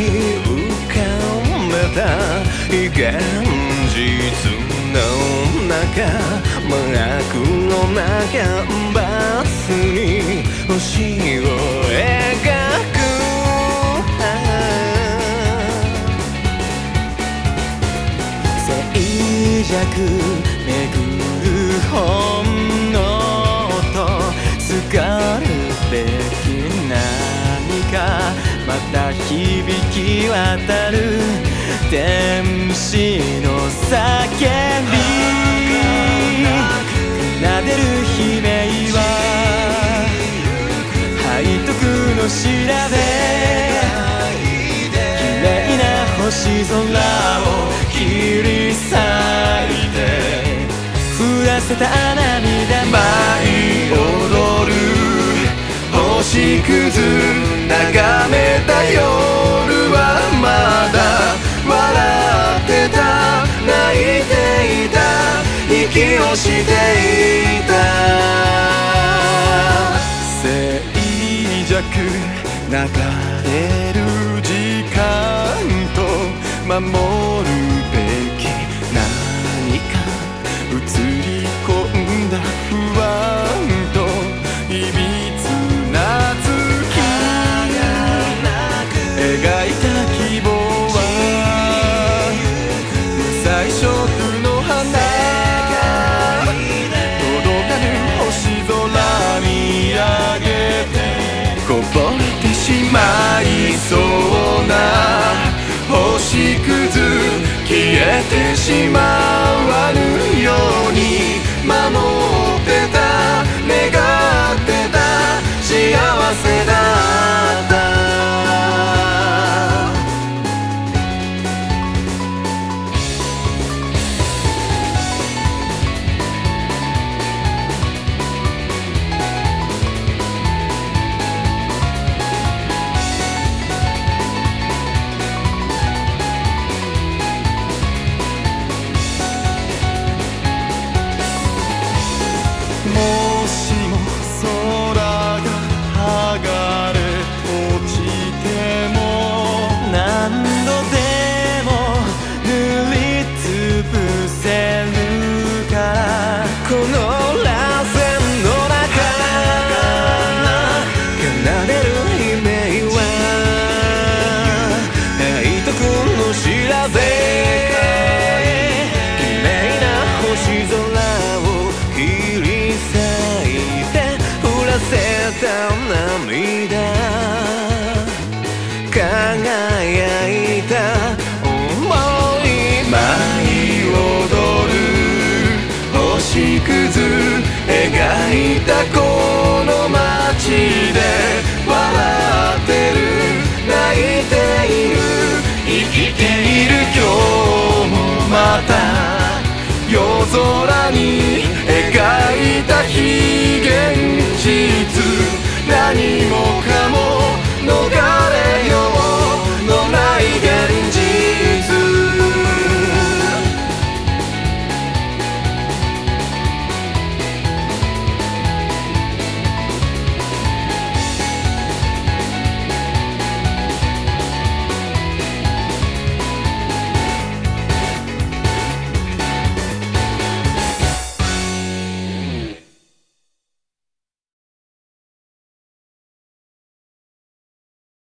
に浮かべた現実の中、真悪のなキャンバスに星を描く。静寂めぐる本能とすがるべき何か、また響き渡る天使の叫び。奏でる悲鳴は背徳の調べ、綺麗な星空を切り裂いて降らせた涙、舞い踊る星屑眺めた夜はまだ笑ってた、泣いていた、息をしていた。静寂流れる時間と守るべき何か、映り込んだ不安といびつな月、描いた希望は不採色の花、届かぬ星空見上げてこぼれてしまいそうな星屑、消えてしまわぬように守ってた、願ってた、幸せだった。もしも空が剥がれ落ちても、何度でも塗りつぶせるから、この螺旋の中奏でる悲鳴は背徳の知らせ、綺麗な星空を切りせた涙、輝いた想い、舞い踊る星屑描いたこの街で、笑ってる泣いている生きている、今日もまた夜空に描いた非現実、何もかも逃れよう